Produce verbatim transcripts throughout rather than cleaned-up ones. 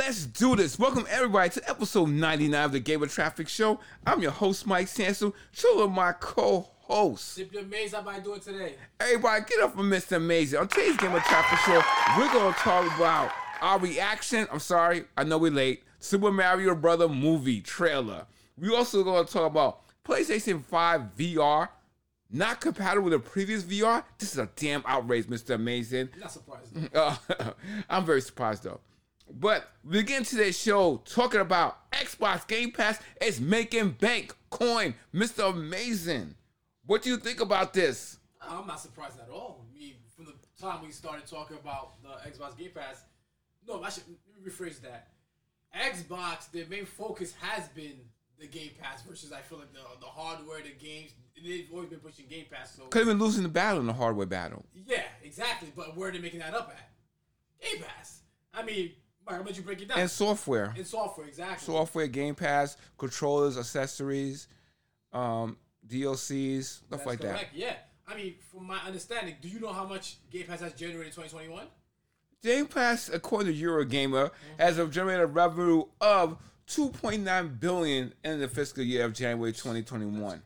Let's do this. Welcome everybody to episode ninety-nine of the Gamer Traffic Show. I'm your host, Mike Sansu, chilling with my co-host. Simply amazed how I doing today. Everybody, get up from Mister Amazing. On today's Gamer Traffic Show, we're going to talk about our reaction. I'm sorry, I know we're late. Super Mario Brother movie trailer. We also going to talk about PlayStation five V R. Not compatible with the previous V R. This is a damn outrage, Mister Amazing. Not surprised. Uh, I'm very surprised though. But we begin today's show talking about Xbox Game Pass is making bank coin. Mister Amazing, what do you think about this? I'm not surprised at all. I mean, from the time we started talking about the Xbox Game Pass, no, I should let me rephrase that. Xbox, their main focus has been the Game Pass versus I feel like the the hardware, the games. They've always been pushing Game Pass. So could have been losing the battle in the hardware battle. Yeah, exactly. But where are they making that up at? Game Pass. I mean, Mike, I'll let you break it down. And software. And software, exactly. Software, Game Pass, controllers, accessories, um, D L Cs, stuff That's like correct. that. Yeah. I mean, from my understanding, do you know how much Game Pass has generated in twenty twenty-one? Game Pass, according to Eurogamer, mm-hmm. has a generated revenue of two point nine billion dollars in the fiscal year of January twenty twenty-one.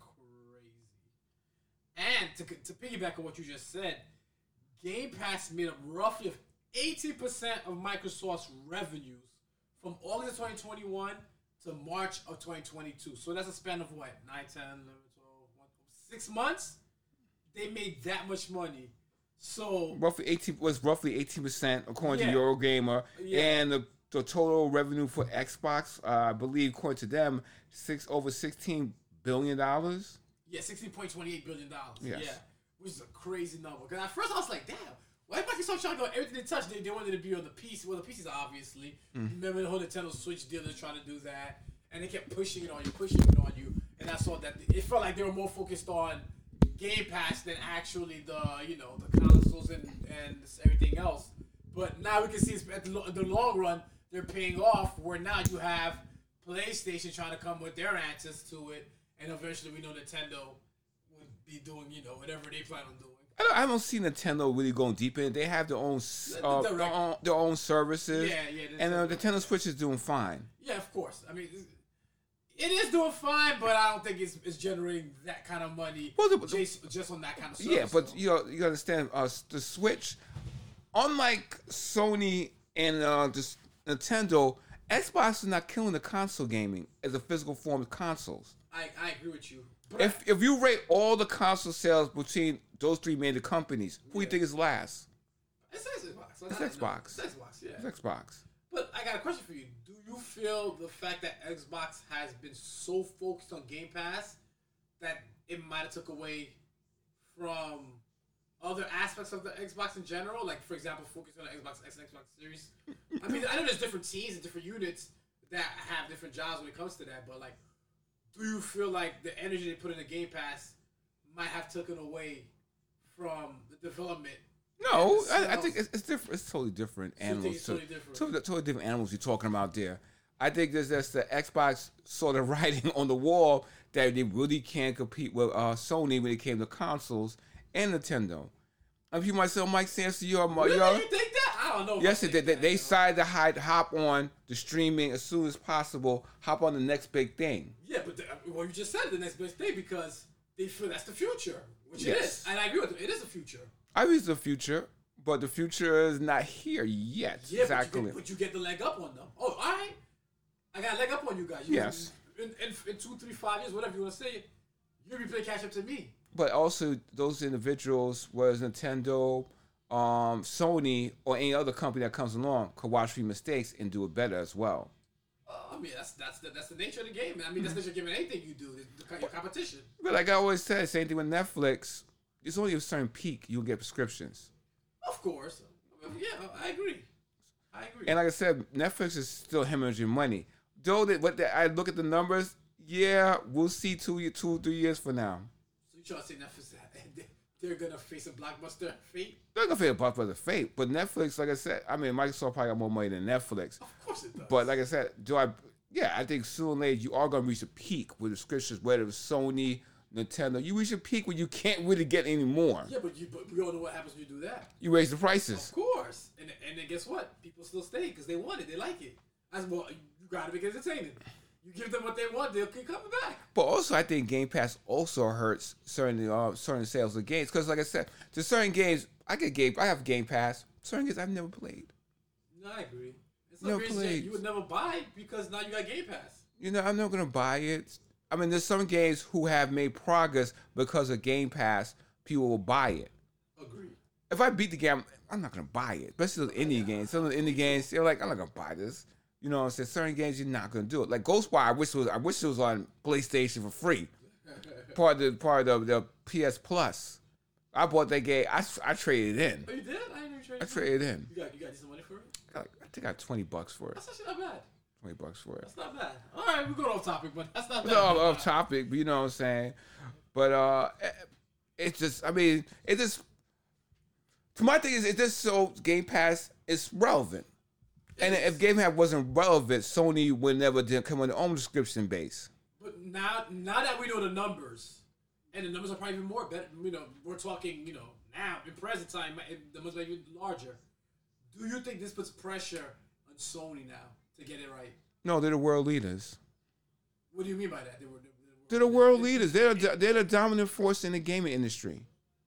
That's crazy. And to, to piggyback on what you just said, Game Pass made up roughly of eighty percent of Microsoft's revenues from August of twenty twenty-one to March of twenty twenty-two. So that's a span of what? nine, ten, eleven, twelve, six months? They made that much money. So roughly eighteen was roughly eighteen percent according yeah. to Eurogamer, yeah. and the, the total revenue for Xbox, uh, I believe, according to them, six over sixteen billion dollars. Yeah, sixteen point two eight billion dollars. Yes. Yeah, which is a crazy number. Because at first I was like, damn, why Microsoft trying to go everything they touch? They, they wanted to be on the P C. Well, the P Cs obviously. Mm. Remember the whole Nintendo Switch deal? They're trying to do that, and they kept pushing it on you, pushing it on you, and I saw that it felt like they were more focused on Game Pass than actually the you know the consoles and, and everything else. But now we can see at the, the long run they're paying off. Where now you have PlayStation trying to come with their answers to it, and eventually we know Nintendo would be doing you know whatever they plan on doing. I don't, I don't see Nintendo really going deep in it. They have their own uh, their own their own services. Yeah, yeah. And uh, Nintendo Switch is doing fine. Yeah, of course. I mean. It is doing fine, but I don't think it's, it's generating that kind of money well, the, just, just on that kind of service. Yeah, but you know, you understand, uh, the Switch, unlike Sony and uh, the Nintendo, Xbox is not killing the console gaming as a physical form of consoles. I, I agree with you. But if I, if you rate all the console sales between those three major companies, who do yeah. you think is last? It's Xbox. It's Xbox. It's Xbox, yeah. It's Xbox. But I got a question for you. Do you feel the fact that Xbox has been so focused on Game Pass that it might have took away from other aspects of the Xbox in general? Like, for example, focusing on the Xbox X and Xbox Series. I mean, I know there's different teams and different units that have different jobs when it comes to that, but, like, do you feel like the energy they put in the Game Pass might have taken away from the development? No, I, I think it's, it's different. It's totally different so animals. It's totally different. Totally, totally different animals you're talking about there. I think there's just the Xbox sort of writing on the wall that they really can't compete with uh, Sony when it came to consoles and Nintendo. If you might say, Mike Sansu, you're really? You think that? I don't know. Yes, they did. They, they decided to hide, hop on the streaming as soon as possible, hop on the next big thing. Yeah, but the, well, you just said the next big thing because they feel that's the future, which yes. it is. And I agree with them. It is the future. I think it's the future, but the future is not here yet. Yeah, exactly. But you, get, but you get the leg up on them. Oh, all right. I got a leg up on you guys. You yes. In, in, in two, three, five years, whatever you want to say, you'll be playing catch up to me. But also, those individuals, whether it's Nintendo, um, Sony, or any other company that comes along, could watch your mistakes and do it better as well. Uh, I mean, that's that's the, that's the nature of the game. I mean, that's the nature of giving anything you do, the, the, your competition. But like I always say, same thing with Netflix. It's only a certain peak you'll get prescriptions. Of course. Yeah, I agree. I agree. And like I said, Netflix is still hemorrhaging money. Though that, what the, I look at the numbers, yeah, we'll see two, two, three years from now. So you trying to say Netflix, they're gonna face a blockbuster fate? They're gonna face a blockbuster fate, but Netflix, like I said, I mean, Microsoft probably got more money than Netflix. Of course it does. But like I said, do I? Yeah, I think sooner or later you are gonna reach a peak with subscriptions, whether it's Sony, Nintendo. You reach a peak where you can't really get any more. Yeah, but you but we all know what happens when you do that. You raise the prices. Of course, and and then guess what? People still stay because they want it, they like it. As well, you gotta make it entertaining. You give them what they want, they'll keep coming back. But also, I think Game Pass also hurts certain uh, certain sales of games because, like I said, to certain games, I get game. I have Game Pass. Certain games I've never played. No, I agree. It's Never not crazy played. that you would never buy because now you got Game Pass. You know, I'm not gonna buy it. I mean, there's some games who have made progress because of Game Pass. People will buy it. Agree. If I beat the game, I'm not gonna buy it. Especially those indie games. Some of the indie games, they're like, I'm not gonna buy this. You know what I'm saying? Certain games you're not gonna do it. Like Ghostwire, I wish it was I wish it was on PlayStation for free. Part of the part of the, the P S Plus. I bought that game. I, I traded it in. Oh, you did? I didn't even trade I it. traded it in. You got you got decent money for it? I, got- I think I got twenty bucks for it. That's actually not bad. Twenty bucks for it. That's not bad. All right, we're going off topic, but that's not bad. No, off topic, but you know what I'm saying. But uh, it's just, I mean, it just. My thing is, it just so Game Pass is relevant. And if Game Pass wasn't relevant, Sony would never did come on their own subscription base. But now, now that we know the numbers, and the numbers are probably even more better, you know, we're talking, you know, now in present time, it- the numbers are even larger. Do you think this puts pressure on Sony now to get it right? No, they're the world leaders. What do you mean by that? They were, they were, They're the world leaders. They're they're the dominant force in the gaming industry.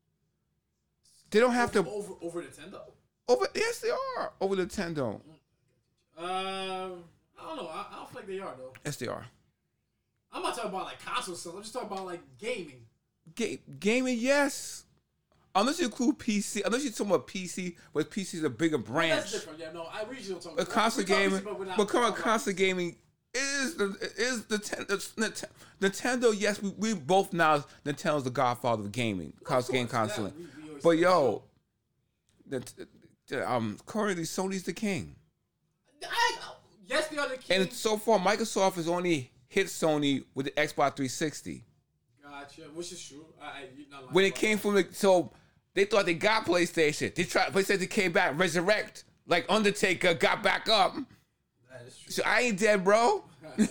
They don't have to over over Nintendo. over. Yes, they are over Nintendo. Um, I don't know. I, I don't feel like they are though. Yes, they are. I'm not talking about like console sales. I'm just talking about like gaming. Ga- gaming, yes. Unless you include P C, unless you're talking about P C, but P C is a bigger branch. That's different. Yeah, no, I usually don't talk But about console we talk gaming, P C, but we're not but come on, talking about console gaming is the is the ten- it's Nint- Nintendo. Yes, we, we both know Nintendo's the godfather of gaming, console game course, console. yeah, we- we always But say yo, the, the, um, currently Sony's the king, I, yes, they are the king. and so far Microsoft has only hit Sony with the Xbox three sixty. Gotcha, which is true. I, I, you're not lying When it about came that. from the so they thought they got PlayStation. They tried PlayStation came back, resurrect like Undertaker got back up. That is true. So I ain't dead, bro.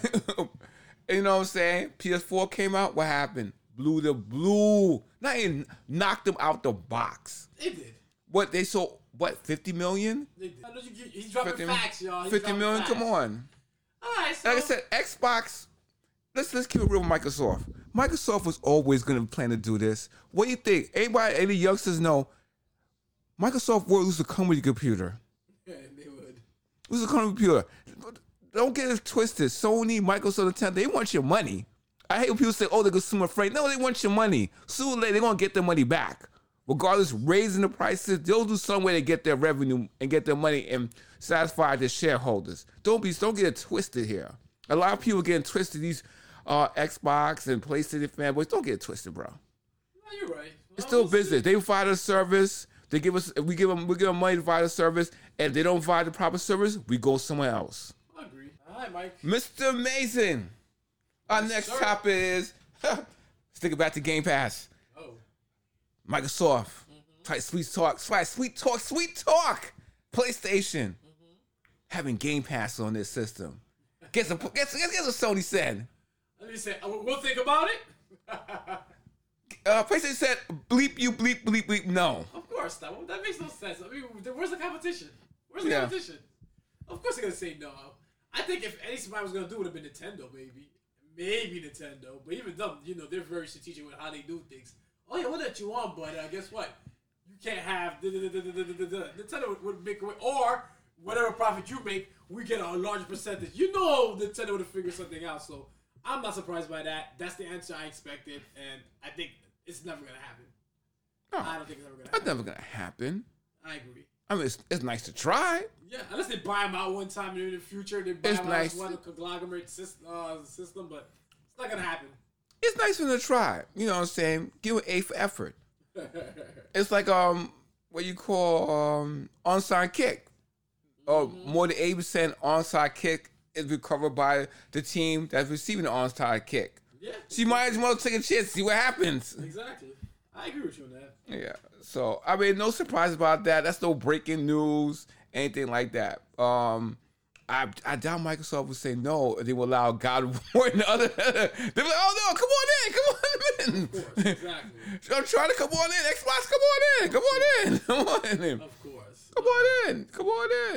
You know what I'm saying? P S four came out. What happened? Blew the blue. Not even knocked them out the box. They did. What they sold? What fifty million? They did. I know you, he's dropping fifty, facts, y'all. He's fifty dropping million. facts. Come on. All right, so Like I said, Xbox. Let's let's keep it real with Microsoft. Microsoft was always going to plan to do this. What do you think? Anybody, any youngsters know? Microsoft Word used to come with your computer. yeah, they would. Used to come with your computer. Don't get it twisted. Sony, Microsoft, Nintendo, they want your money. I hate when people say, "Oh, they're consumer friendly." No, they want your money. Sooner or later, they're gonna get their money back. Regardless, raising the prices, they'll do some way to get their revenue and get their money and satisfy their shareholders. Don't be, don't get it twisted here. A lot of people getting twisted. These uh, Xbox and PlayStation fanboys, don't get it twisted, bro. No, you're right. It's Well, still we'll see. business. They provide a service. They give us, we give them, we give them money to provide a service. And if they don't provide the proper service, we go somewhere else. I agree. All right, Mike. Mister Mason. Our Yes, next sir. topic is stick it back to Game Pass. Oh, Microsoft. Mm-hmm. Type sweet talk. Sweet, sweet talk. Sweet talk. PlayStation. Mm-hmm. Having Game Pass on this system. Guess, a, guess, guess, guess what Sony said. let me say, uh, we'll think about it. Uh, PlayStation said, bleep you, bleep, bleep, bleep, no. Of course, that that makes no sense. I mean, where's the competition? Where's the Yeah. competition? Of course they're gonna say no. I think if anybody was gonna do it, would have been Nintendo, maybe, maybe Nintendo. But even them, you know, they're very strategic with how they do things. Oh yeah, we'll let you on, but uh, guess what? You can't have da- da- da- da- da- da- da- da. Nintendo would- would make away, or whatever profit you make, we get a larger percentage. You know, Nintendo would have figured something out. So I'm not surprised by that. That's the answer I expected, and I think it's never gonna happen. No, I don't think it's ever gonna that's happen. never going to happen. I agree. I mean, it's, it's nice to try. Yeah, unless they buy them out one time in the future, they buy It's them nice. out as one conglomerate system, uh, system, but it's not gonna happen. It's nice for them to try. You know what I'm saying? Give it A for effort. It's like um what you call um onside kick. Or more than eighty percent onside kick is recovered by the team that's receiving the onside kick. Yeah, So you might as well take a chance, see what happens. exactly. I agree with you on that. Yeah. So I mean, no surprise about that. That's no breaking news, anything like that. Um, I I doubt Microsoft would say no. They will allow God of War and other. They'd be like, oh no, come on in, come on in. Of course, exactly. I'm trying to come on in. Xbox, come on in, come on in, come on in, Of course. come on in, come on in.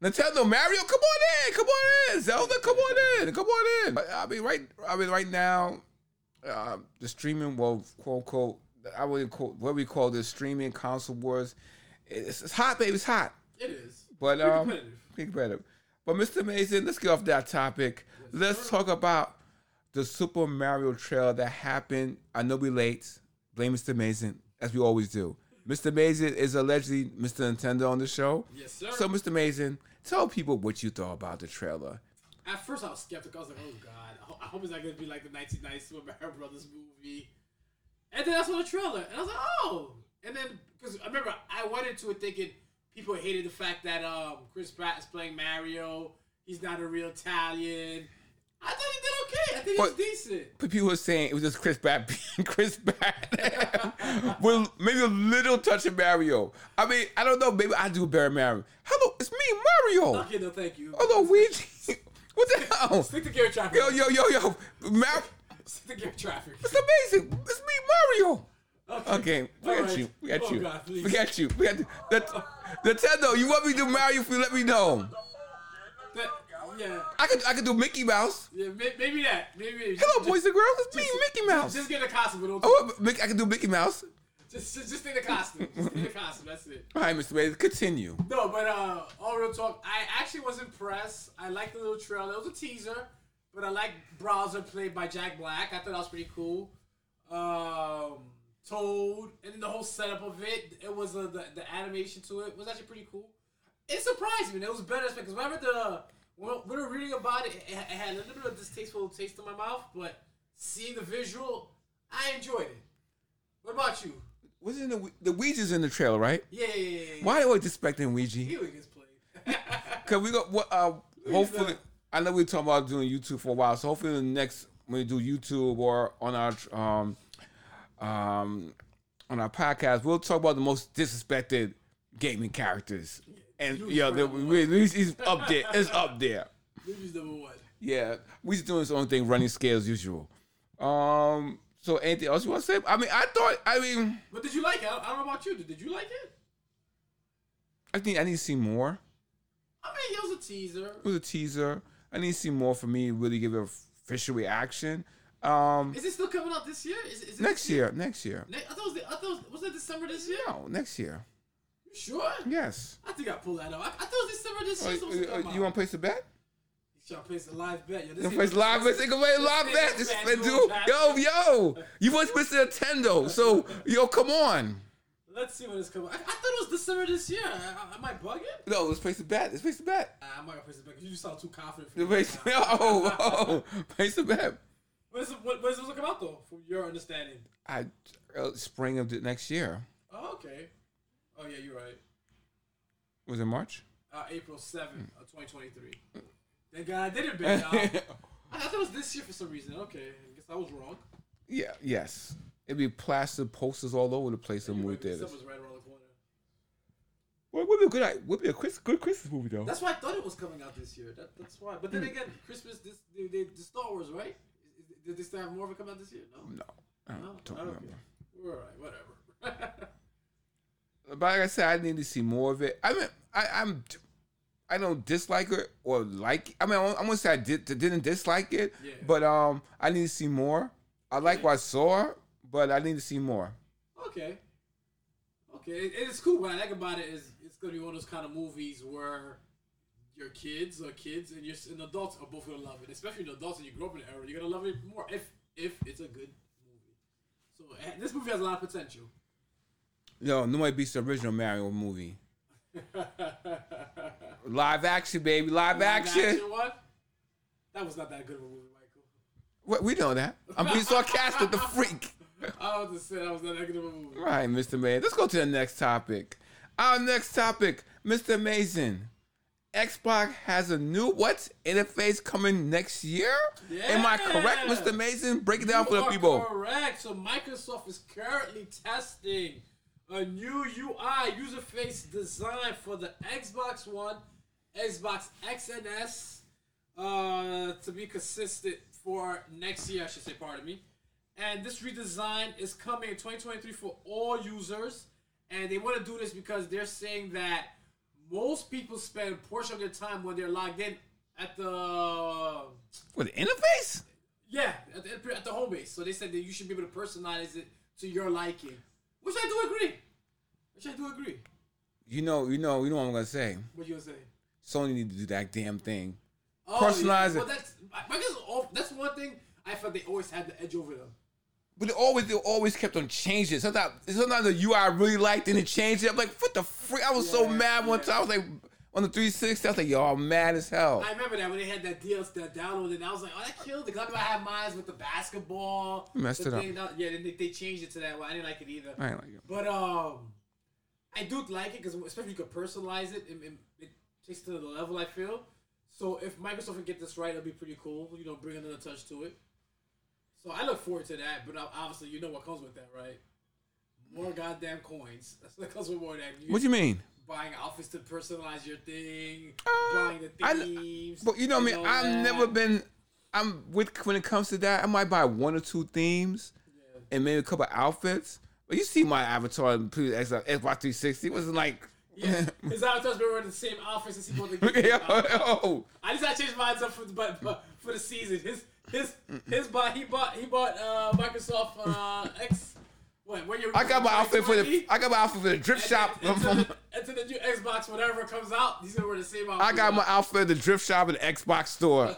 Nintendo, Mario, come on in, come on in. Zelda, come on in, come on in. I mean, right, I mean, right now, uh, the streaming, well, quote unquote, I would call what we call the streaming console wars. It's, it's hot, baby, it's hot. It is. But Pretty um, competitive. pretty competitive. But Mister Amazing, let's get off that topic. Yes, let's sir. talk about the Super Mario trailer that happened. I know we late. Blame Mister Amazing, as we always do. Mister Amazing is allegedly Mister Nintendo on the show. Yes, sir. So, Mister Amazing, tell people what you thought about the trailer. At first, I was skeptical. I was like, "Oh God, I ho- I hope it's not gonna be like the nineteen ninety Super Mario Brothers movie." And then I saw the trailer, and I was like, "Oh!" And then because I remember I went into it thinking people hated the fact that um, Chris Pratt is playing Mario. He's not a real Italian. I thought he did okay. I think But- he's decent. But people were saying it was just Chris Pratt being Chris Pratt. With maybe a little touch of Mario. I mean, I don't know. Maybe I do better Mario. Hello, it's me, Mario. Okay, no, thank you. Hello, Luigi. What the hell? Stick to Gear Traffic. Yo, yo, yo, yo. Mar- Stick to Gear Traffic. it's amazing. It's me, Mario. Okay, we All got right. you. We got Oh, you. God, please. we got you. We got you. The, Nintendo, you want me to do Mario? If you let me know. That, yeah, I could, I could do Mickey Mouse. yeah, may- maybe that. Maybe. Hello, just, boys and girls. It's me, Mickey Mouse. Just get a costume, but don't. Oh, Mickey, I can do Mickey Mouse. Just, just, just think the costume. Just think the costume. That's it. All right, Mister Mason, continue. No, but uh, all real talk, I actually was impressed. I liked the little trailer. It was a teaser, but I liked Browser played by Jack Black. I thought that was pretty cool. Um, Toad, and then the whole setup of it. It was uh, the the animation to it was actually pretty cool. It surprised me. It was better because when I read the when we were reading about it, it, it had a little bit of distasteful taste in my mouth, but seeing the visual, I enjoyed it. What about you? Wasn't the the Ouija's in the trailer, right? Yeah, yeah, yeah. yeah. Why are you always expecting Ouija? He always gets played. Cause we got what? Uh, hopefully, that? I know we were talking about doing YouTube for a while. So hopefully, the next when we do YouTube or on our um um on our podcast, we'll talk about the most disrespected gaming characters. And Luigi's yeah, the, number we, we, he's up there. It's up there. Luigi's number one. Yeah, we just doing his own thing, running scale as usual. Um. So anything else you want to say? I mean, I thought. I mean, But did you like it? I I don't know about you. Did, did you like it? I think I need to see more. I mean, it was a teaser. It was a teaser. I need to see more for me to really give it an official reaction. Um, Is it still coming out this year? Is, is it next this year, next year. Ne- I thought it was, the, I thought it was, was it December this year? No, next year. You sure? Yes. I think I pulled that up. I, I thought it was December this Oh, year. supposed to uh, come you out. want to place a bet? You trying to place a live bet? Yo, this You ain't place no- live bet? They can play live this bet. ain't This no man fast do. road Yo, traffic. yo. You was Mister Nintendo, so yo, come on. Let's see when it's coming. I, I thought it was December this year. I, I, am I bugging? No, let's place a bet. Let's place a bet. Uh, I'm not gonna place it back because you sound too confident. For Let's place, oh, oh, place a bet. When is it, when, when is it supposed to come out though? From your understanding. I uh, spring of the next year. Oh, okay. Oh yeah, you're right. Was it March? Uh, April seventh of twenty twenty-three. Thank God I didn't bet. y'all. I thought it was this year for some reason. Okay, I guess I was wrong. Yeah. Yes. It'd be plastered posters all over the place in You're movie right, theaters. December's right around the corner. Well, would be a good. Would be a Chris, good Christmas movie though. That's why I thought it was coming out this year. That, that's why. But then again, Christmas, this they, they, the Star Wars, right? Is- is- Did they still have more of it come out this year? No. No, I don't, No? don't I don't remember. We're all right. Whatever. But like I said, I need to see more of it. I mean, I, I'm, I don't dislike it or like. I mean, I'm gonna say I did didn't dislike it, Yeah. but um, I need to see more. I like Yeah. what I saw, but I need to see more. Okay. Okay. It, it's cool. What I like about it is it's gonna be one of those kind of movies where your kids or kids and your and adults are both gonna love it. Especially the adults and you grew up in the era, you're gonna love it more if if it's a good movie. So eh, this movie has a lot of potential. Yo, nobody beats the original Mario movie. Live action, baby, live, action. one? That was not that good of a movie, Michael. What we know that. I'm being sarcastic, the freak. I was just saying that was not that good of a movie. Right, Mister Man. Let's go to the next topic. Our next topic, Mister Amazing. Xbox has a new what interface coming next year? Am I correct, Yeah. Mister Amazing? Break it down You for the are people. Correct. So Microsoft is currently testing a new U I user face design for the Xbox One, Xbox X and S, uh, to be consistent for next year. I should say, pardon me. And this redesign is coming in twenty twenty-three for all users. And they want to do this because they're saying that most people spend a portion of their time when they're logged in at the With the interface? yeah at the, at the home base. So they said that you should be able to personalize it to your liking, which I do agree. Which I do agree. You know, you know, you know what I'm gonna say. What you gonna say? Sony need to do that damn thing. Oh, Personalize yeah. it. Well, that's I guess all, that's one thing I felt they always had the edge over them. But they always, they always kept on changing. Sometimes, sometimes the U I I really liked and it changed it. I'm like, what the freak? I was so Yeah, mad one yeah. time. I was like, on the three sixty, I was like, yo, I'm mad as hell. I remember that when they had that deal that downloaded, and I was like, oh, that killed it. Cause I had mine with the basketball. You messed the it up. thing, yeah, then they, they changed it to that. Well, I didn't like it either. I ain't like it. But um, I do like it because especially if you could personalize it, it, it, it takes it to the level I feel. So if Microsoft can get this right, it'll be pretty cool. You know, bring another touch to it. So I look forward to that. But obviously, you know what comes with that, right? More goddamn coins. That's what comes with more than that. What do you mean? Buying outfits to personalize your thing, Uh, buying the I- themes. But you know me, and all I've that. never been. I'm with when it comes to that. I might buy one or two themes Yeah. and maybe a couple of outfits. But you see my avatar in previous Xbox three sixty. It wasn't like. Yeah, his avatars been wearing the same outfits as he bought the game. yo, yo. I just had to change mine up for the but, but for the season. His his his buy he bought he bought uh, Microsoft uh, X. What? Where you? I got my outfit for the. I got my outfit for the drift shop. And, and, and, and to the new Xbox, whatever comes out, he's gonna wear the same outfit. I got my outfit at the drift shop at the Xbox store.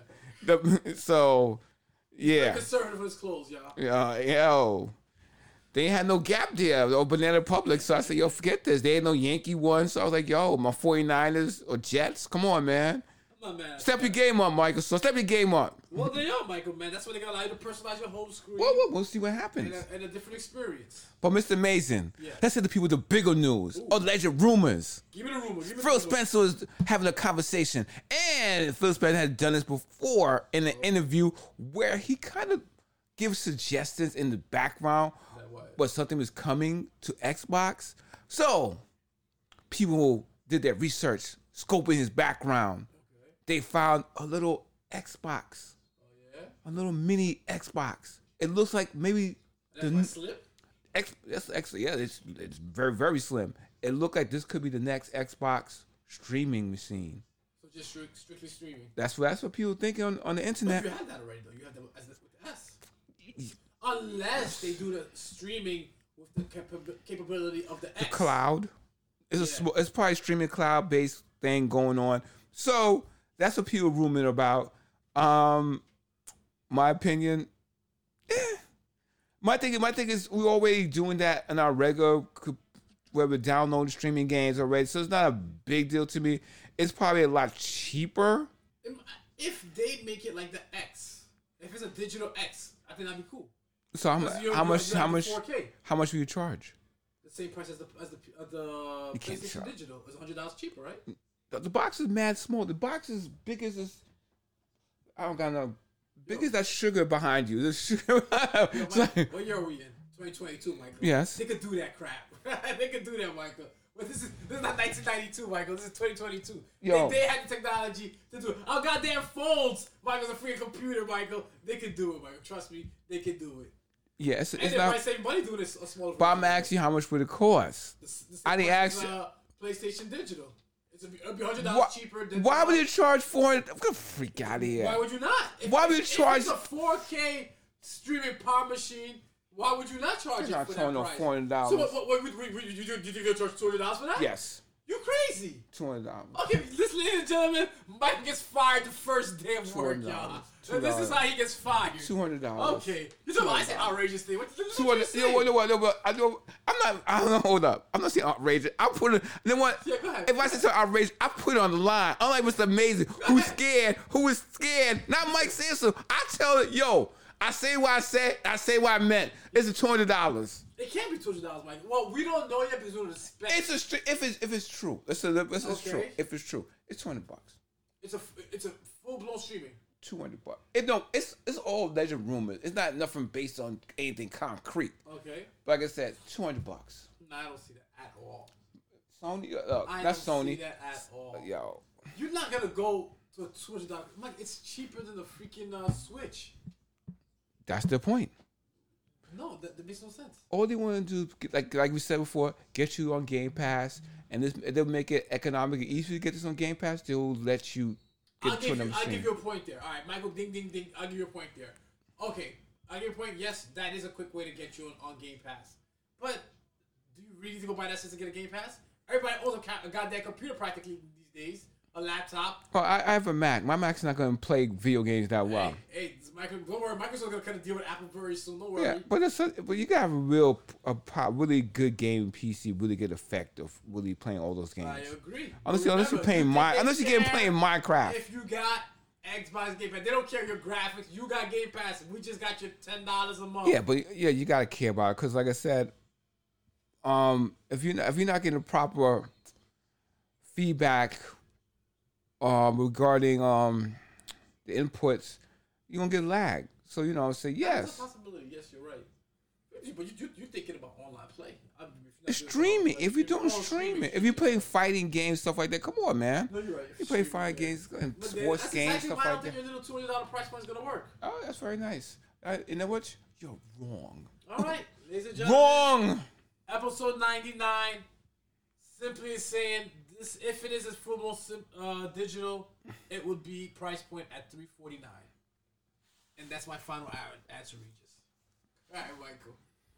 The, so, yeah. conservative with his clothes, y'all. Yeah, yo. They ain't had no Gap there or Banana Republic. So I said, yo, forget this. They ain't no Yankee one. So I was like, yo, my 49ers or Jets. Come on, man. I'm not mad. Step your game up, Michael. So step your game up. Well, they are, Michael, man. That's why they got to allow you to personalize your home screen Well, well, we'll see what and, happens. a, and a different experience. But Mister Amazing, Yeah. let's hit the people with the bigger news. Alleged rumors. Give me the rumor. Give me Phil the rumor. Spencer was having a conversation, and Phil Spencer had done this before in an interview where he kind of gives suggestions in the background, That what? but something was coming to Xbox. So people did their research, scoping his background. Okay. They found a little Xbox, Oh, yeah? a little mini Xbox. It looks like maybe That's the my slip? X. That's actually yeah, it's it's very very slim. It looked like this could be the next Xbox streaming machine. So just strict, strictly streaming. That's what that's what people think on, on the But internet. you had that already, though. You had that as with the S. Unless they do the streaming with the capa- capability of the X. Cloud. It's a Yeah. sm- it's probably streaming cloud based thing going on. So that's what people rumoring about. Um, my opinion. Eh. My thing, my thing is we're already doing that in our regular c- where we're downloading streaming games already. So it's not a big deal to me. It's probably a lot cheaper. If they make it like the X, if it's a digital X, I think that'd be cool. So how, mu- Because you're- how you're- much? you're How at the much? four K. How much will you charge? The same price as the as the uh, the You can't PlayStation charge. Digital. It's a hundred dollars cheaper, right? The, the box is mad small. The box is big as this. I don't got no. Big Yo. as that sugar behind you. The sugar. Yo, It's Mike, like- what year are we in? twenty twenty-two, Michael. Yes. They could do that crap. They could do that, Michael. But this is this is not nineteen ninety-two, Michael. This is twenty twenty-two. Yo. They, they had the technology to do it. Our goddamn phones, Michael's a free computer, Michael. They could do it, Michael. Trust me, they could do it. yeah, it's, And it's they not. might save money doing this a smaller. But I'm version. asking you how much would it cost? The s- the same I didn't price ask as, you- uh, PlayStation Digital. It's a, it'll be hundred Why, dollars cheaper than. why would you charge four hundred? Get the freak out of here. Why would you not? If, Why would if- you if charge- it's a four K streaming power machine? Why would you not charge You're it not for charging that no price? four hundred So dollars. what? What? what, what, what you, you, you, you think you're gonna charge two hundred dollars for that? Yes, You crazy? two hundred dollars. Okay, listen, ladies and gentlemen, Mike gets fired the first day of work, y'all. So this is how he gets fired. Two hundred dollars. Okay, you talking about I said outrageous thing? What, what Two you hundred. say? You know what? You know what? You know what? I know. I'm not. I don't know. Hold up. I'm not saying outrageous. I put it. You know what? Yeah, go ahead. If I say something outrageous, I put it on the line. Unlike Mister Amazing, who's ahead. scared, who is scared. Not Mike Sansom. I tell it, yo. I say what I said. I say what I meant. It's a two hundred dollars. It can't be two hundred dollars, Mike. Well, we don't know yet because we don't expect. It's a stri- if it's if it's true. Let's say if it's Okay. true. If it's true, it's two hundred bucks. It's a it's a full blown streaming. Two hundred bucks. It don't. It's it's all legend rumors. It's not nothing based on anything concrete. Okay. But like I said, two hundred bucks. No, I don't see that at all. Sony. Uh, I that's don't Sony. see that at all. Yo. You're not gonna go to a two hundred dollars. Mike, it's cheaper than the freaking uh, Switch. That's the point. No, that, that makes no sense. All they want to do, like like we said before, get you on Game Pass and this they'll make it economically easier to get this on Game Pass. They'll let you get I'll to give a you, I'll machine. give you a point there. All right, Michael, ding, ding, ding. I'll give you a point there. Okay, I'll give you a point. Yes, that is a quick way to get you on, on Game Pass. But do you really need to go buy that system to get a Game Pass? Everybody owns a, ca- a goddamn computer practically these days. A laptop. Oh, I, I have a Mac. My Mac's not going to play video games that well. Hey, hey Michael, don't worry. Microsoft's going to kind of deal with Apple very soon. Don't worry. Yeah, but it's a, but you got to have a real, a, a really good game P C, really good effect of really playing all those games. I agree. Unless, you, unless you're playing you Mi- unless you're getting playing Minecraft. If you got Xbox Game Pass, they don't care your graphics. You got Game Pass. We just got you ten dollars a month. Yeah, but yeah, you got to care about it because, like I said, um, if you if you're not getting the proper feedback, um, regarding um the inputs, you're gonna get lag. So you know, say yes. That's a possibility. Yes, you're right. But you, you, you're thinking about online play. I mean, It's streaming. If you don't stream it, if you play fighting games, stuff like that, come on, man. No, you're right. You play fighting games and But sports that's games, exactly stuff why I like don't think that. your little two hundred dollars price point is gonna work. Oh, that's very nice. Uh, you know what? You're wrong. All right, ladies and gentlemen. Wrong. Episode ninety-nine. Simply is saying this: if it is a full motion sim- uh, digital, it would be price point at three forty-nine, and that's my final a- answer, Regis. All right, Michael.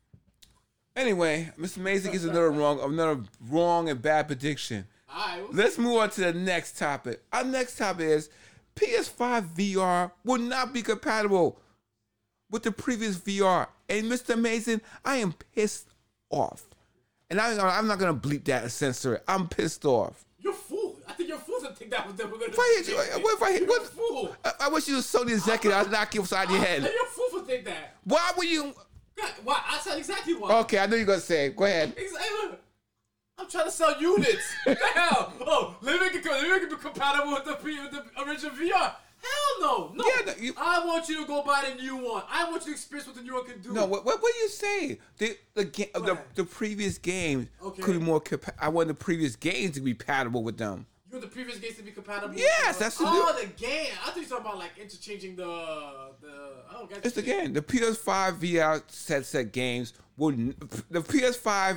Anyway, Mister Mason gets another wrong, another wrong and bad prediction. All right, we'll Let's move on to the next topic. Our next topic is P S five V R will not be compatible with the previous V R. And Mister Mason, I am pissed off. And I, I'm not going to bleep that and censor it. I'm pissed off. You're a fool. I think you're a fool to think that was that we're gonna. If I hit you, what if I hit, You're what, a fool. I, I wish you was Sony executive. I'd knock you upside your head. You're a fool for think that. Why would you? God, why? I said exactly why. Okay, I know you're going to say it. Go ahead. Exactly. Look, I'm trying to sell units. What the hell? Oh, let me make it, let me make it be compatible with the, pre- with the original V R. Hell no. No. Yeah, no, you- I want you to go buy the new one. I want you to experience what the new one can do. No, what what, what do you say? The the, ga- the ahead. the previous games Okay. could be more. Compa- I want the previous games to be compatible with them. You want the previous games to be compatible? Yes, with the, that's the Oh, new- the game. I thought you were talking about like interchanging the the. Oh, gotcha. It's the game. The P S five V R headset games would n- the P S five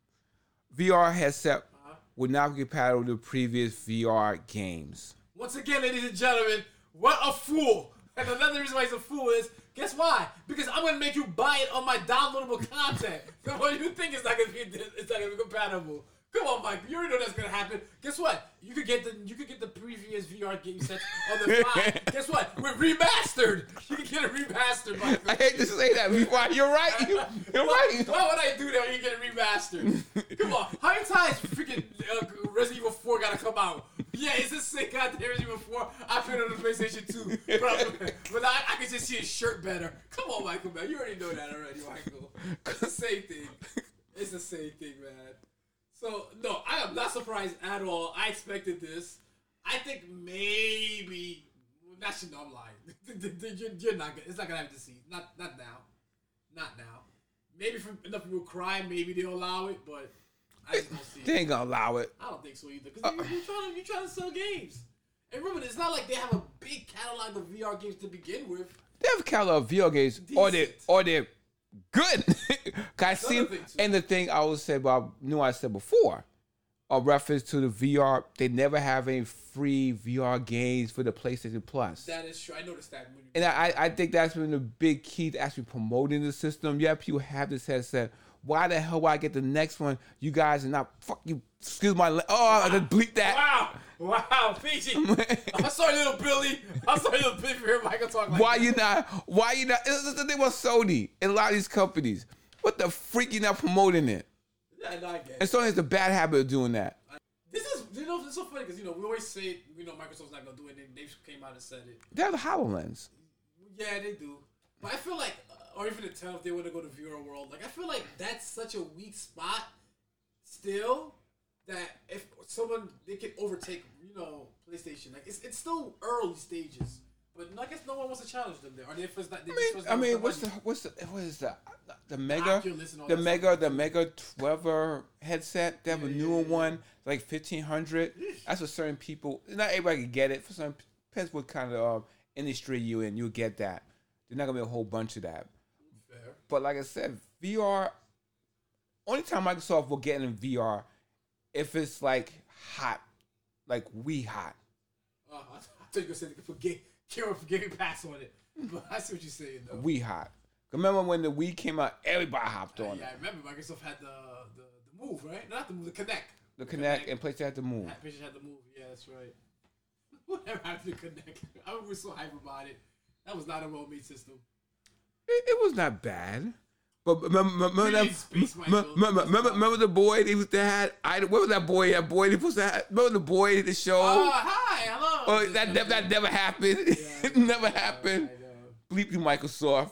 V R headset Uh-huh. would not be compatible with the previous V R games. Once again, ladies and gentlemen, what a fool! And another reason why he's a fool is, guess why? Because I'm gonna make you buy it on my downloadable content. So what do you think is not gonna be? It's not gonna be compatible. Come on, Mike. You already know that's gonna happen. Guess what? You could get the you could get the previous V R game sets on the five. Guess what? We're remastered. You can get it remastered, Mike. I hate to say that. Before you're right. You, you're Why, right. why would I do that when you get it remastered? Come on. How many times freaking uh, Resident Evil four gotta come out? Yeah, it's the same goddamn Resident Evil four. I played it on the PlayStation two. But, I, but I, I can just see his shirt better. Come on, Michael, man. You already know that already, Michael. It's the same thing. It's the same thing, man. So, no, I am not surprised at all. I expected this. I think maybe... Actually, no, I'm lying. you're, you're not gonna, it's not going to happen this season. Not, not now. Not now. Maybe for enough people cry, maybe they'll allow it, but I just don't see They it. ain't gonna allow it. I don't think so either. Because you're, you're, trying to, you're trying to sell games. And remember, it's not like they have a big catalog of V R games to begin with. They have a catalog of video games, or they Decent. or they're good. I see, Another thing, too. and the thing I would say about knew I said before, a reference to the V R. They never have any free V R games for the PlayStation Plus, That is true. I noticed that. When you, and I I think that's been the big key to actually promoting the system. Yeah, people have this headset. Why the hell would I get the next one? You guys are not fuck you. Excuse my la- oh, I just bleep that. wow! Wow, P G. I'm sorry, little Billy. I'm sorry, little Billy, for hearing Michael talk like Why that. you not? Why you not? It's the thing about Sony and a lot of these companies. What the freak you not promoting it? Yeah, no, I get it. And Sony has a bad habit of doing that. This is, you know, it's so funny because, you know, we always say, you know, Microsoft's not going to do it. And they came out and said it. They have the HoloLens. Yeah, they do. But I feel like, uh, or even the ten if they want to go to V R World, like, I feel like that's such a weak spot still that if someone, they can overtake, you know, PlayStation. Like, it's it's still early stages. But I guess no one wants to challenge them there. Or they first not, they I mean, first I not mean, with what's the money. what's the what is the the mega Oculus and all the that mega stuff. the mega twelve headset? They have a Yeah, newer yeah, yeah. one, like fifteen hundred. That's for certain people. Not everybody can get it. For some, depends what kind of uh, industry you in. You'll get that. There's not gonna be a whole bunch of that. Fair. But like I said, V R. Only time Microsoft will get in V R if it's like hot, like we hot. Uh, I, I thought you were gonna say they could put Game, Kira for Game Pass on it, but I see what you're saying though. We hot. Remember when the Wii came out? Everybody hopped on yeah, it. I remember Microsoft had the, the the move, right? Not the move, the Connect. The Connect, and PlayStation had the move. PlayStation had the move. Yeah, that's right. Whatever happened to Connect? I was so hype about it. That was not a roll meat system. It, it was not bad. But remember, remember, that, Space, remember, remember, remember the boy they was that had? I what was that boy? That boy they was that? Remember the boy the show? Oh, hi, hello. Oh, that that, that never happened. Yeah, it never happened. I know. Bleep you, Microsoft.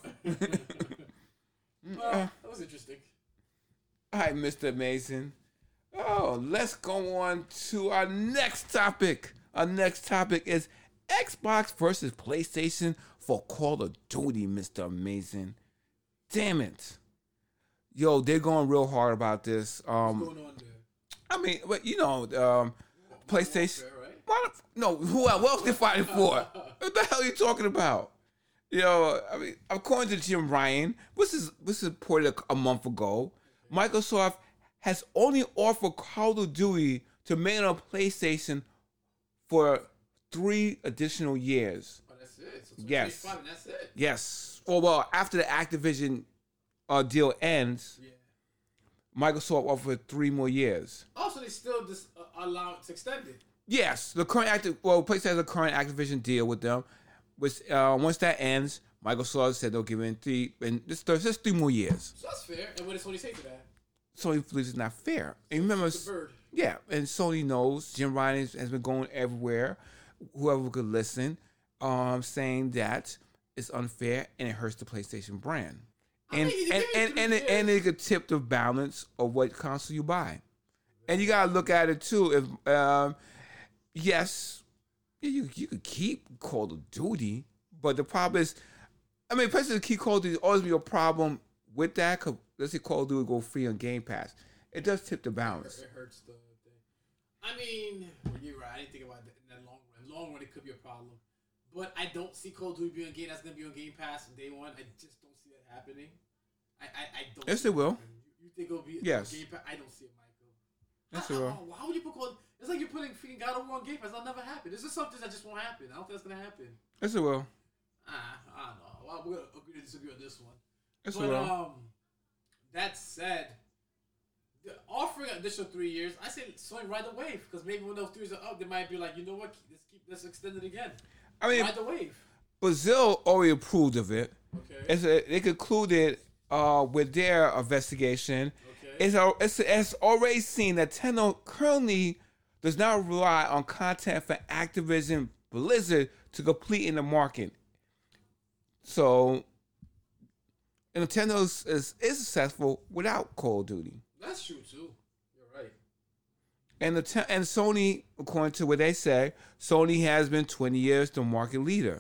Well, that was interesting. All right, Mister Amazing. Oh, let's go on to our next topic. Our next topic is Xbox versus PlayStation for Call of Duty, Mister Amazing. Damn it. Yo, they're going real hard about this. Um, What's going on there? I mean, but you know, um, PlayStation. Warfare, right? What, no, who else? What else they fighting for? What the hell are you talking about? You know, I mean, according to Jim Ryan, this is this is reported a, a month ago. Microsoft has only offered Call of Duty to remain on PlayStation for three additional years. Oh, that's it. So Yes. and that's it. Yes. Or well, after the Activision uh, deal ends, Yeah. Microsoft offered three more years. Also, they still just uh, allow it to extend it. Yes, the current active well, PlayStation has a current Activision deal with them. Which uh, once that ends, Microsoft said they'll give in three and this just three more years. So that's fair. And what does Sony say to that? Sony believes it's not fair. And remember, The bird. yeah, and Sony knows Jim Ryan has, has been going everywhere. Whoever could listen, um, saying that it's unfair and it hurts the PlayStation brand, I and mean, you and give and it and, three it, and years. it could tip the balance of what console you buy. And you gotta look at it too. If um, yes, you you could keep Call of Duty, but the problem is, I mean, PlayStation keep Call of Duty always be a problem with that. Cause let's say Call of Duty go free on Game Pass, it does tip the balance. It hurts the thing. I mean, you're right. I didn't think about that in that long run. Long run, it could be a problem. But I don't see Call of Duty being a game that's going to be on Game Pass from day one. I just don't see that happening. I, I, I don't. Yes, see it will. happening. You, you think it'll be Yes. on Game Pass? I don't see it, Michael. Yes, I, it I, will. why would you put Call? It's like you're putting freaking God of War on Game Pass. That'll never happen. This is something that just won't happen. I don't think that's going to happen. Yes, it will. Ah, I don't know. Well, we're going to agree to disagree on this one. Yes, it But will. um, that said, the offering an additional three years, I say Sony ride the wave because maybe when those three years are up, they might be like, you know what, let's keep let's extend it again. I mean, Ride the wave. Brazil already approved of it. Okay. It's a, they concluded uh, with their investigation. Okay. It's, a, it's, it's already seen that Nintendo currently does not rely on content for Activision Blizzard to complete in the market. So, Nintendo is, is, is successful without Call of Duty. That's true too. You're right. And the and Sony, according to what they say, Sony has been twenty years the market leader.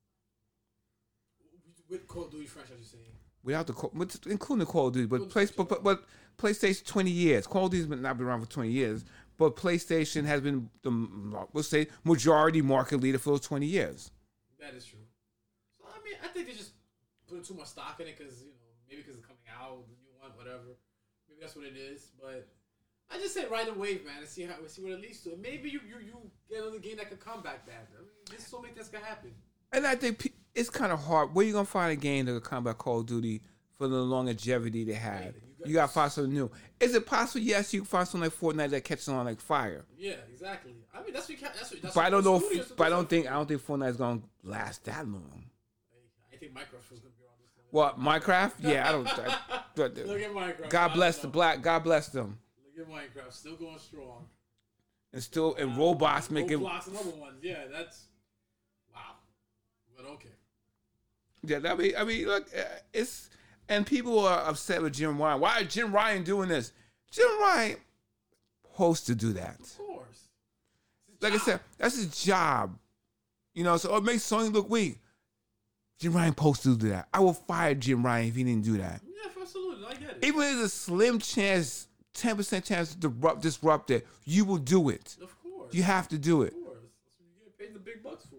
With Call of Duty franchise, you're saying? Without the Call- with- including the Call of Duty, but, place, but, but but PlayStation twenty years. Call of Duty's been not been around for twenty years, but PlayStation has been the we'll say majority market leader for those twenty years. That is true. So I mean, I think they just putting too much stock in it because you know maybe because it's coming out, the new one, whatever. Maybe that's what it is. But I just say ride the wave, man, and see how see what it leads to. Maybe you you you get another game that could come back that. I mean, there's so many things that can happen. And I think pe- it's kind of hard. Where you gonna find a game that will combat Call of Duty for the longevity they had? Right, you got- You gotta find something new. Is it possible? Yes, you can find something like Fortnite that catches on like fire. Yeah, exactly. I mean, that's what you can, that's what. That's But I what don't know. studios If, but I do. don't think I don't think Fortnite's gonna last that long. I think Minecraft was gonna be on this. One. What Minecraft? Yeah, I don't. I, but, Look at Minecraft. God I bless don't the know. black. God bless them. Look at Minecraft, still going strong. And still, and robots making. Roblox and other ones. Yeah, that's wow. But okay. Yeah, I mean, I mean, look, uh, it's and people are upset with Jim Ryan. Why is Jim Ryan doing this? Jim Ryan supposed to do that. Of course. It's his Like I job. said, that's his job. You know, so it makes Sony look weak. Jim Ryan supposed to do that. I will fire Jim Ryan if he didn't do that. Yeah, absolutely. I get it. Even if there's a slim chance, ten percent chance to disrupt, disrupt it, you will do it. Of course. You have to do it. Of course. That's what you get paid the big bucks for.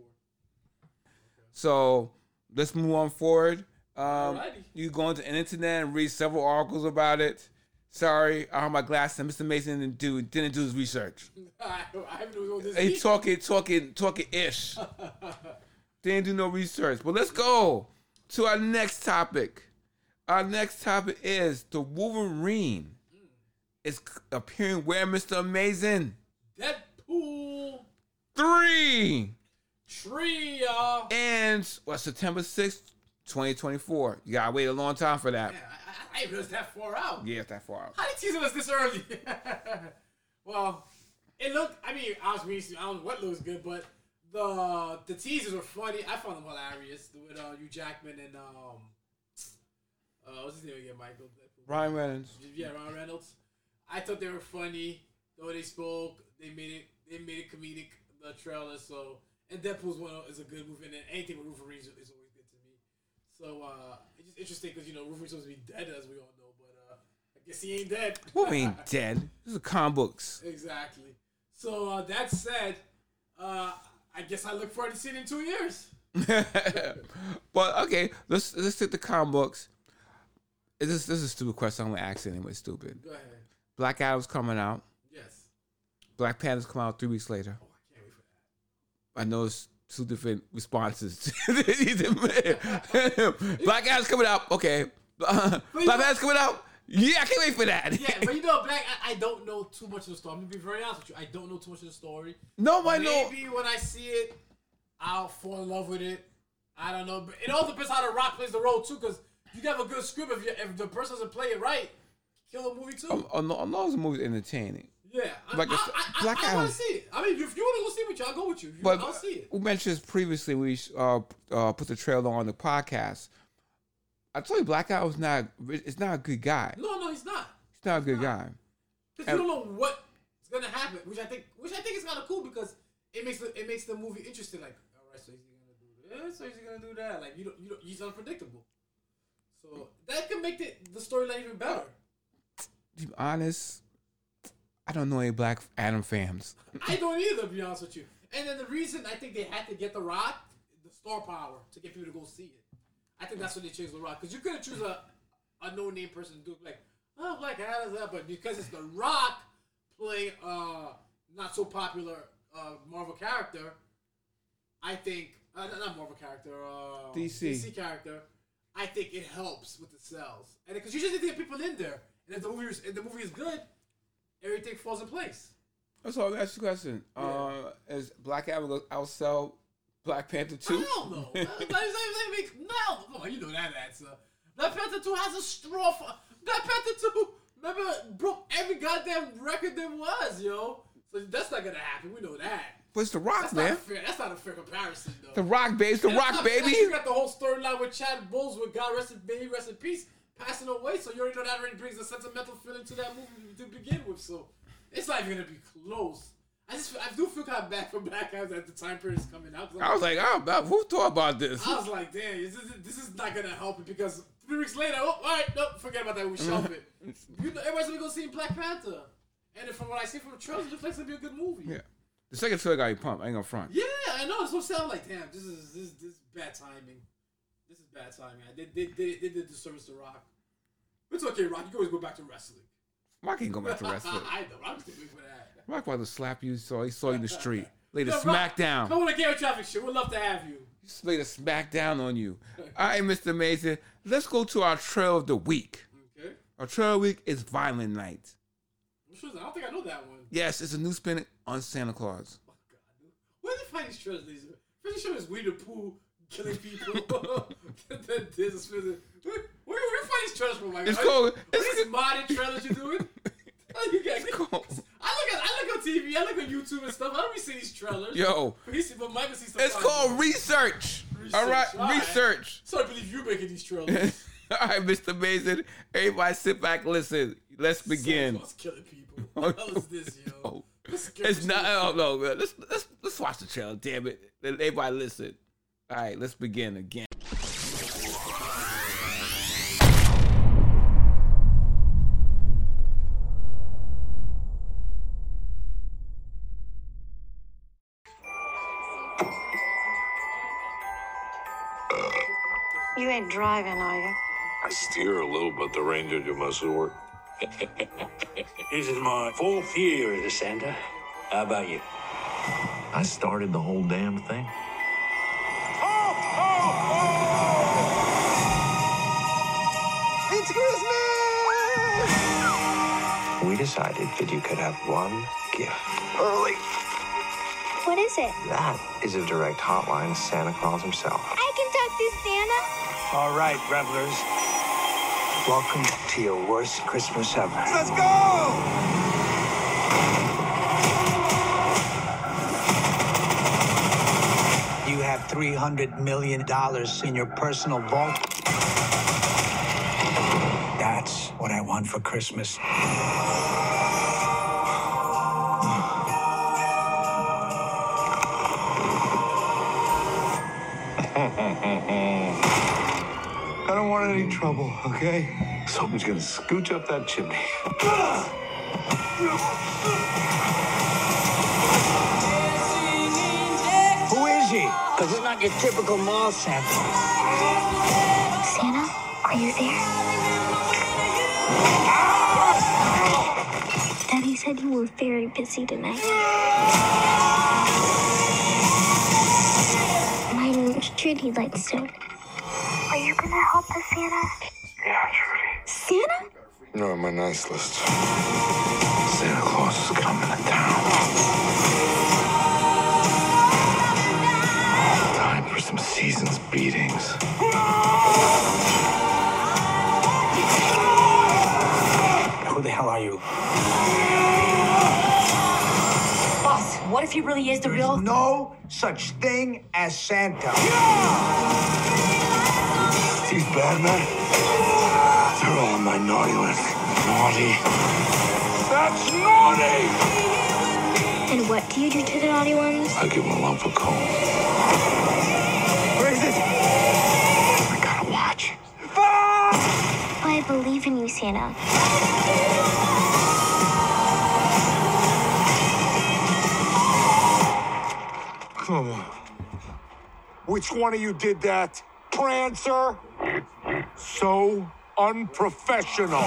So let's move on forward. Um, Alrighty. you go into the internet and read several articles about it. Sorry, I have my glasses. Mister Mason didn't do didn't do his research. I, I haven't known this. He talking talking talking ish. Didn't do no research. But let's go to our next topic. Our next topic is the Wolverine mm. is appearing where, Mister Amazing? Deadpool three. Tree, y'all. And what, September sixth, twenty twenty-four. You gotta wait a long time for that. Man, I, I, I didn't realize that far out. Yeah, it's that far out. How did you tease us this early? Well, it looked, I mean, I was reading, I don't know what looks good, but the the teasers were funny. I found them hilarious with uh, Hugh Jackman and, um, uh, what's his name again, Michael? Ryan Reynolds. Yeah, Ryan Reynolds. I thought they were funny. The way they spoke, they made it, they made it comedic, the trailer, so. And Deadpool's one is a good movie, and then anything with Wolverine is always good to me. So uh, it's just interesting because you know Wolverine's supposed to be dead, as we all know, but uh, I guess he ain't dead. Wolverine ain't dead. This is comic books. Exactly. So uh, that said, uh, I guess I look forward to seeing it in two years. But okay, let's let's take the comic books. This this is a stupid question. I'm gonna ask it anyway. Stupid. Go ahead. Black Adam's coming out. Yes. Black Panther's coming out three weeks later. I know it's two different responses. Black Adam's coming out. Okay. Uh, Black Adam's coming out. Yeah, I can't wait for that. Yeah, but you know, Black, I, I don't know too much of the story. I'm going to be very honest with you. I don't know too much of the story. No, I know. Maybe when I see it, I'll fall in love with it. I don't know. But it all depends how The Rock plays the role, too, because you can have a good script. If, you, if the person doesn't play it right, kill the movie, too. Um, as long as the movie's entertaining. Yeah, like I, I, Black I, I, I want Adam. to see it. I mean, if you want to go see it with you, I'll go with you. But I'll see it. We mentioned previously we uh, uh, put the trailer on the podcast. I told you Black Adam's not. It's not a good guy. No, no, he's not. He's not a good not. guy. Because you don't know what's gonna happen, which I think, which I think is kind of cool because it makes the it makes the movie interesting. Like, all right, so is he gonna do this? So is he gonna do that? Like, you don't, you don't, he's unpredictable. So that can make the the storyline even better. To be honest, I don't know any Black Adam fans. I don't either, to be honest with you. And then the reason I think they had to get The Rock, the star power, to get people to go see it. I think that's what they chose The Rock. Because you couldn't choose a, a no-name person to do it. Like, oh, Black Adam's that. But because it's The Rock playing a not so popular uh, Marvel character, I think, uh, not Marvel character, uh, D C. D C character, I think it helps with the sales. And because you just need to get people in there. And if the movie is, if the movie is good, everything falls in place. So let me ask you a question. Yeah. Uh, is Black Adam going to outsell Black Panther two? I don't know. No, come on, you know that answer. Black Panther two has a straw. For, Black Panther two, remember, broke every goddamn record there was, yo. So that's not gonna happen. We know that. But it's The Rock, that's man. Not fair, that's not a fair comparison, though. The Rock, baby. It's The Rock, not, baby. You got the whole storyline with Chad Bowles, with God rest in, may he rest in peace, passing away. So you already know that already brings a sentimental feeling to that movie to begin with. So it's not even gonna be close. I just I do feel kind of bad for Black Adams at the time period is coming out. I was like, oh, who thought about this? I was like, damn, this is, this is not gonna help it because three weeks later, oh, all right, no, forget about that. We shelf it. You know, everybody's gonna go see Black Panther, and then from what I see from the trailers, it looks like it's gonna be a good movie. Yeah, the second trailer got you pumped. I ain't gonna front. Yeah, I know. So I'm like, damn, this is this this is bad timing. This is bad timing. They they they, they did disservice to Rock. It's okay, Rock. You can always go back to wrestling. Rock ain't go back to wrestling. I know. I'm still waiting for that. Rock wanted to slap you, so he saw you in the street. Laid a Yo, smack down. Come on the Gary Traffic Show. We'd love to have you. He laid a smack down on you. All right, Mister Mason. Let's go to our trail of the week. Okay. Our trail of the week is Violent Night. Which was, I don't think I know that one. Yes, it's a new spin on Santa Claus. Oh, God. Where do you find these trailers? These pretty sure it's Winnie the Pooh killing people. There's a spin. Where, where, where do you find these trailers from? Like, it's are, called. Are It's these modded trailers you doing? You got, it's called. I look at I look on T V, I look on YouTube and stuff. I don't be seeing these trailers. Yo, but Michael sees it's called research. research. All right, All research. Right. So I believe you're making these trailers. All right, Mister Mason. Everybody, sit back, listen. Let's begin. Santa's killing people. What the hell is this, yo? It's not. Oh no, let's let's let's watch the trailer. Damn it! Everybody, listen. All right, let's begin again. You ain't driving, are you? I steer a little, but the ranger do most of the work. This is my fourth year as a Santa. How about you? I started the whole damn thing. Oh, oh, oh! It's Christmas! We decided that you could have one gift. Early. What is it? That is a direct hotline to Santa Claus himself. I can talk to Santa. All right, revelers. Welcome to your worst Christmas ever. Let's go! You have three hundred million dollars in your personal vault. That's what I want for Christmas. I don't want any trouble, okay? Someone's gonna scooch up that chimney. Who is he? Because he's not your typical mall Santa. Santa, are you there? Daddy said you were very busy tonight. My name's Trudy Lightstone. Are you gonna help us, Santa? Yeah, Trudy. Santa? You're on my nice list. Santa Claus is coming to town. Time for some season's beatings. Who the hell are you? Boss, what if he really is the real? No such thing as Santa. These bad men, they're all on my naughty list. Naughty. That's naughty! And what do you do to the naughty ones? I give them a lump of coal. Where is it? I gotta watch. I believe in you, Santa. Come on. Which one of you did that? Prancer? So unprofessional.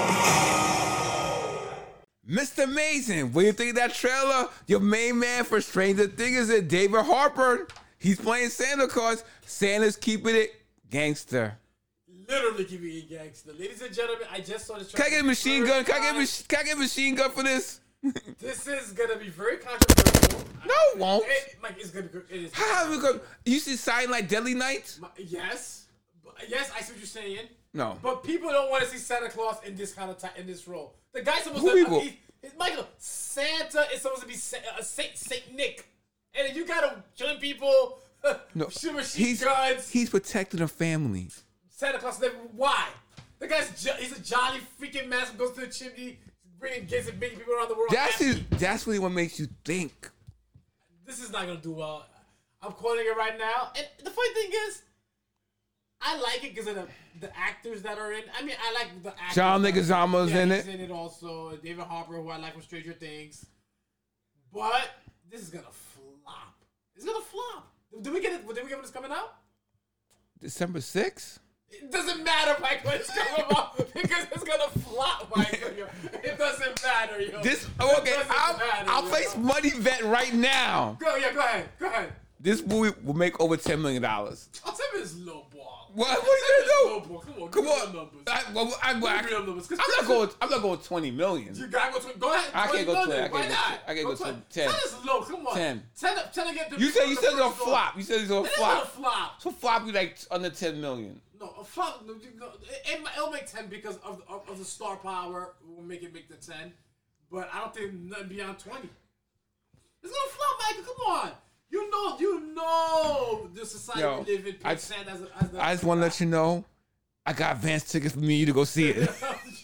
Mister Amazing, what do you think of that trailer? Your main man for Stranger Things is David Harbour. He's playing Santa Claus. Santa's keeping it gangster. Literally keeping it gangster. Ladies and gentlemen, I just saw this Can I trailer. get a machine gun? Can I get a, mach- can I get a machine gun for this? This is gonna be very controversial. No, it won't. It, like, it's gonna be. It is. How we go? You see sign like Deadly Night? My- Yes, But- yes, I see what you're saying. No. But people don't want to see Santa Claus in this kind of time in this role. The guy's supposed Who to. people? He, he- Michael, Santa is supposed to be Sa- uh, Saint Saint Nick, and if you gotta killing people, No. shoot machine He's guns. he's protecting the family. Santa Claus, never, why? The guy's jo- he's a jolly freaking man who goes to the chimney, bringing gifts and making people around the world That's happy. his, that's really what makes you think. This is not gonna do well. I'm quoting it right now, and the funny thing is, I like it because of the, the actors that are in. I mean, I like the actors. John that- Leguizamo's yeah, in he's it. in it also. David Harbour, who I like from Stranger Things. But this is gonna flop. It's gonna flop. Did we get it? Did we get when it's coming out? December sixth? It doesn't matter, Michael. It's coming out because it's gonna flop, Michael. Yo. It doesn't matter, yo. This It okay, doesn't I'll, matter, I'll yo. place money bet right now. Go, yeah, go ahead, go ahead. This movie will make over ten million dollars. I'll tell you it's low ball. What? What I'll are you tell gonna it's low ball. Come on, Come give me on. the numbers. I, well, I, well, I, Give me the numbers. 'Cause I'm not Chris- going. I'm not going twenty million. You gotta go to. Go ahead. I can't go twenty twenty. I million. Why can't go not? tw- I can't go twenty. tw- ten. Ten is low. Come on. Ten. Ten. Ten again. You said you said it's gonna first flop. You said it's gonna It is gonna flop. flop. So flop you like under ten million. No, a flop. No, you go- it, it, it'll make ten because of, of of the star power. Will make it make the ten, but I don't think nothing beyond twenty. It's gonna flop, Michael. Come on. You know, you know the society Yo, we live in. I- Picks Santa as, a, as the, I just want to let you know, I got advance tickets for me and you to go see it.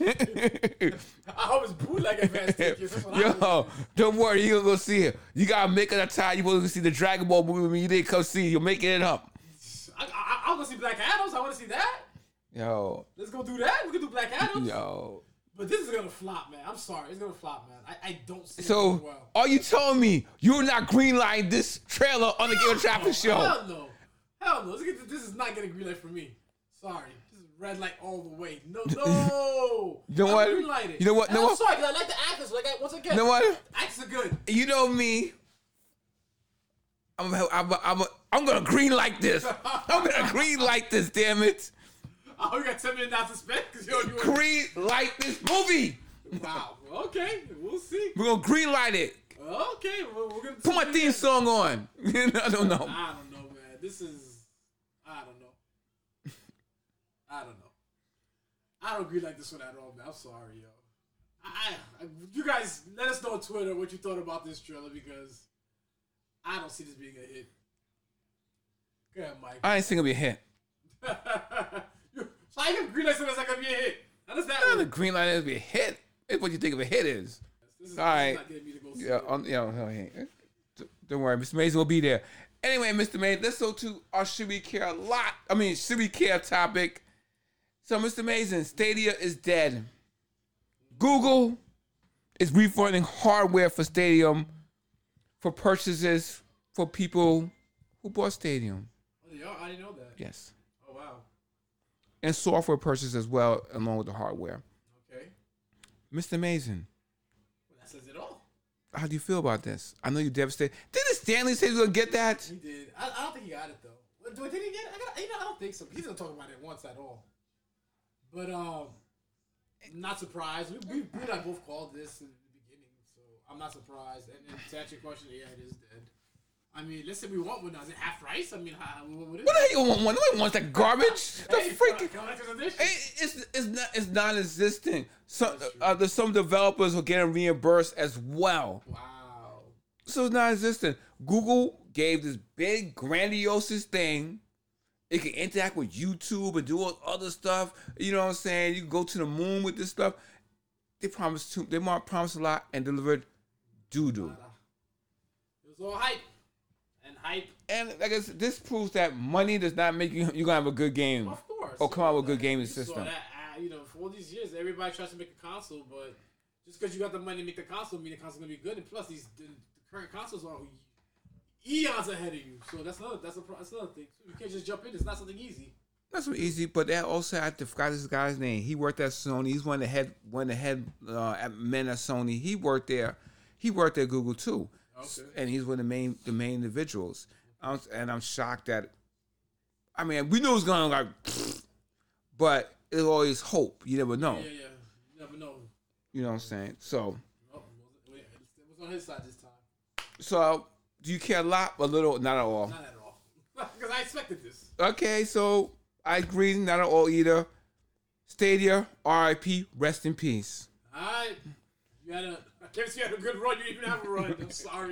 I hope it's bootleg advance tickets. That's what I Yo, was- don't worry, you gonna go see it. You gotta make it a time. You supposed to see the Dragon Ball movie when you didn't come see it. You're making it up. I, I, I'll go see Black Adams. I want to see that. Yo, Let's go do that. We can do Black Adams. yo. But this is gonna flop, man. I'm sorry, it's gonna flop, man. I, I don't see it So, doing well. are you telling me you're not greenlighting this trailer on the Game of Traffic show? Hell no, hell no. This, this is not getting green light for me. Sorry, this is red light all the way. No, no. You know what? Green light it. You know what? And know I'm what? sorry, 'cause I like the actors. Like, I, once again, You know what? actors are good. You know me. I'm I'm I'm I'm gonna green light this. I'm gonna green light this. Damn it! Oh, you got ten minutes now to spend because you you Green light this movie. Wow. Okay, we'll see. We're gonna green light it. Okay, well, we're gonna Put my theme song on. I don't know. I don't know, man. This is, I don't know. I don't know. I don't agree like this one at all, man. I'm sorry, yo. I, I, you guys, let us know on Twitter what you thought about this trailer because I don't see this being a hit. Go ahead, Mike. I ain't think it'll be a hit. You- so I can green light something that's not gonna be a hit. How does that Not the work? green light is be a hit. It's what you think of a hit is. This is, All right. this is not getting me to go see Yeah, it. on, yeah. oh, hey. Don't worry, Mister Mason will be there. Anyway, Mister Mason, let's go to our should we care a lot. I mean, should we care topic. So, Mister Mason, Stadia is dead. Google is refunding hardware for Stadium for purchases for people who bought Stadium. Oh, yeah, I didn't know that. Yes, Oh, wow. and software purchases as well, along with the hardware. Okay. Mister Mason, Well, that says it all. how do you feel about this? I know you're devastated. Didn't Stanley say he was gonna get that? He did. I, I don't think he got it though. What- Do, did he get it? I, got, you know, I don't think so. He doesn't talk about it once at all. But um, not surprised. We, we, we and I both called this in the beginning, so I'm not surprised. And, and to answer your question, yeah, it is dead. I mean, let's say we want one now. Is it half price? I mean, how, what, what is What it? the hell you want one? Nobody wants that garbage. The Hey, freaking. collector's edition. Hey, It's it's not it's non-existent. Some That's true. uh, there's some developers who are getting reimbursed as well, Wow. so it's non-existent. Google gave this big grandiose thing. It can interact with YouTube and do all other stuff. You know what I'm saying? You can go to the moon with this stuff. They promised too. They might promised a lot and delivered doo doo. It was all hype. And hype, And I guess this proves that money does not make you you gonna have a good game of course. or come out with a good You gaming saw system. that, uh, you know, for all these years, everybody tries to make a console, but just because you got the money to make the console, mean the console's gonna be good. And plus, these the, the current consoles are eons ahead of you. So that's another that's a pro- that's another thing. You can't just jump in. It's not something easy. Not so easy, but that also I forgot this guy's name. He worked at Sony. He's one of the head one of the head uh, at men at Sony. He worked there. He worked at Google too, Okay. and he's one of the main the main individuals. I'm, and I'm shocked that. I mean, we knew it was going like, but there's always hope. You never know. Yeah, yeah. You never know. You know what I'm saying? So, Oh, it was, it was on his side this time. so do you care a lot, a little, not at all? Not at all. Because I expected this. Okay, so I agree, not at all either. Stadia, R I P, rest in peace. All right. You had a. I can't say you had a good run. You didn't even have a run. I'm sorry.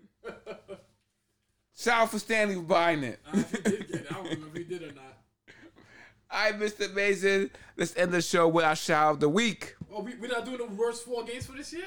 Shout out for Stanley for buying it. Uh, if he did get it, I don't remember if he did or not. All right, Mister Mason, let's end the show with our shout of the week. Oh, we, we're not doing the worst four games for this year?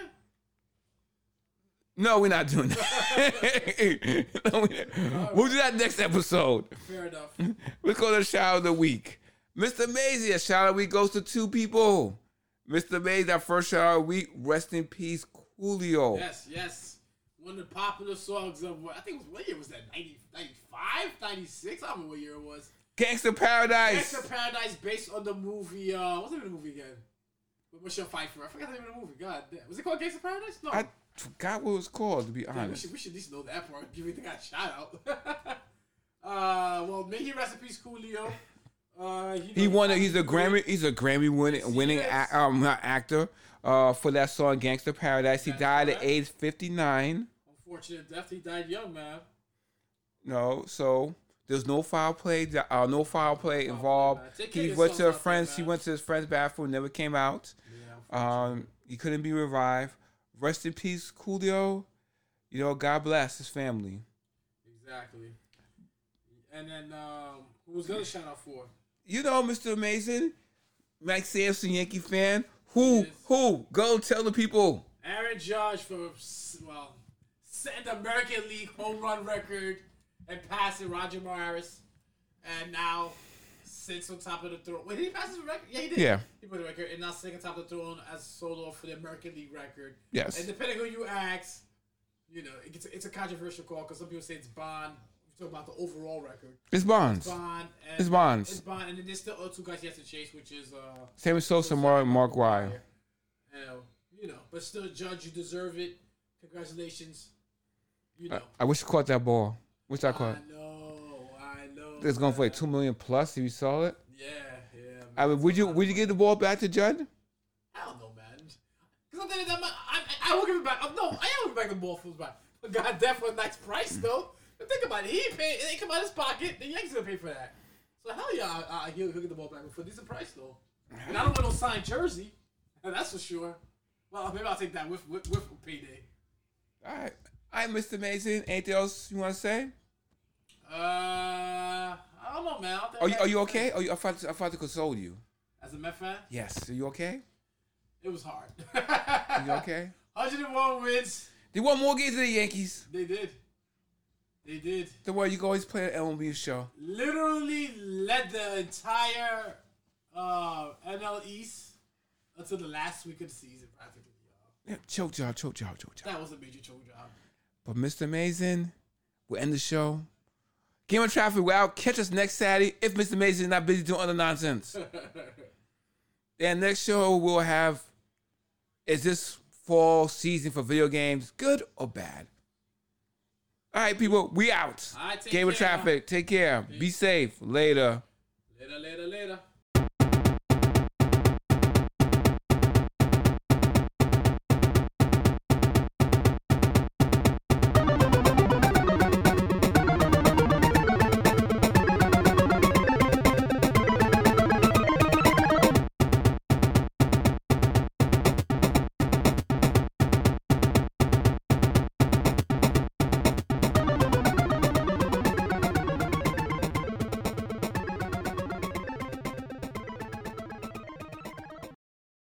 No, we're not doing that. No, we- we'll do that next episode. Fair enough. Let's go to the shout of the week. Mister Mason, our shout of the week goes to two people. Mister Mason, our first shout of the week, rest in peace, Coolio. Yes, yes. One of the popular songs of what I think was what year was that? ninety, ninety-five, ninety-six? I don't know what year it was. Gangsta Paradise. Gangsta Paradise, based on the movie. Uh, what's the name of the movie again? With Michelle Pfeiffer. I forgot the name of the movie. God damn. Was it called Gangsta Paradise? No. I forgot what it was called, to be Damn, we honest. should we should at least know that part. Give it the guy a shout out. uh, well, may he rest in peace, Coolio. Uh, he, He won. A, he's a Grammy. He's a Grammy winning Yes, he winning is. a, um, not actor uh, for that song "Gangsta Paradise." He That's died at correct. age fifty-nine. Unfortunate death. He died young, man. No, so there's no foul play. Uh, no foul play involved. man. Take care He of went to yourself a out friend's. there, He man. went to his friend's bathroom. Never came out. Yeah. Um, he couldn't be revived. Rest in peace, Coolio. You know, God bless his family. Exactly. And then um, who was the other shout out for? You know, Mister Amazing, Mike Sampson, Yankee fan. Who? Yes. Who? Go tell the people. Aaron Judge for well setting the American League home run record and passing Roger Maris, and now sits on top of the throne. Wait, did he pass his record? Yeah, he did. Yeah. He put the record and now sitting on top of the throne as solo for the American League record. Yes. And depending who you ask, you know, it's it's a controversial call because some people say it's Bond. talk about the overall record. It's Bonds. It's Bond. And, It's Bonds. It's Bond, and then there's still other two guys he has to chase, which is uh. Sammy Sosa, Mark Mark Wire. You know, you know, but still, Judge, you deserve it. Congratulations. You know. I, I wish you caught that ball. Wish I caught. I know. I know. It's going for like two million plus if you saw it. Yeah, yeah. Man. I mean, would you would you give the ball back to Judd? I don't know, man. Because I'm thinking that I, I, I will give it back. No, I am giving back the ball for his back. But God, that for a nice price though. But think about it. He paid. It ain't come out of his pocket. The Yankees gonna pay for that. So hell yeah, I, I, he'll, he'll get the ball back for a decent price though. And I don't want no signed jersey. That's for sure. Well, maybe I'll take that with with, with payday. All right, all right, Mister Mason. Anything else you want to say? Uh, I don't know, man. I don't think Are you I- are you okay? Are you? I thought I thought to console you. As a Met fan, Yes. Are you okay? it was hard. Are you okay? one hundred one wins. They won more games than the Yankees. They did. They did. Don't worry, you can always play an M L B show. Literally led the entire uh, N L East until the last week of the season, practically. Yeah, choke job, choke job, choke job. That was a major choke job. But Mister Amazing, we'll end the show. Game of Traffic, well, catch us next Saturday if Mister Amazing is not busy doing other nonsense. And next show we'll have, is this fall season for video games good or bad? All right, people, we out. All right, take Game of care, Traffic, take care. Be safe. Later. Later, later, later.